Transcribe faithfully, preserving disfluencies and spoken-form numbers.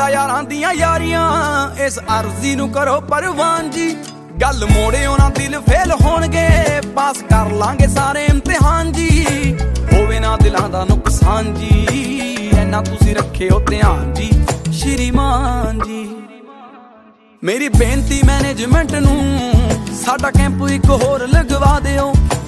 ਪਿੰਡਾਂ ਯਾਰਾਂ ਦੀਆਂ ਯਾਰੀਆਂ ਇਸ ਅਰਜ਼ੀ ਨੂੰ ਕਰੋ ਪ੍ਰਵਾਨ ਜੀ। ਗੱਲ ਮੋੜਿਓ ਨਾ ਦਿਲ ਫੇਲ ਹੋਣਗੇ ਪਾਸ ਕਰ ਲਾਂਗੇ ਸਾਰੇ ਇਮਤਿਹਾਨ ਜੀ। ਹੋਵੇ ਨਾ ਦਿਲਾਂ ਦਾ ਨੁਕਸਾਨ ਜੀ ਐਨਾ ਤੁਸੀਂ ਰੱਖਿਓ ਧਿਆਨ ਜੀ ਸ਼੍ਰੀਮਾਨ ਜੀ। ਮੇਰੀ ਬੇਨਤੀ ਮੈਨੇਜਮੈਂਟ ਨੂੰ ਸਾਡਾ ਕੈਂਪ ਇੱਕ ਹੋਰ ਲਗਵਾ ਦਿਓ।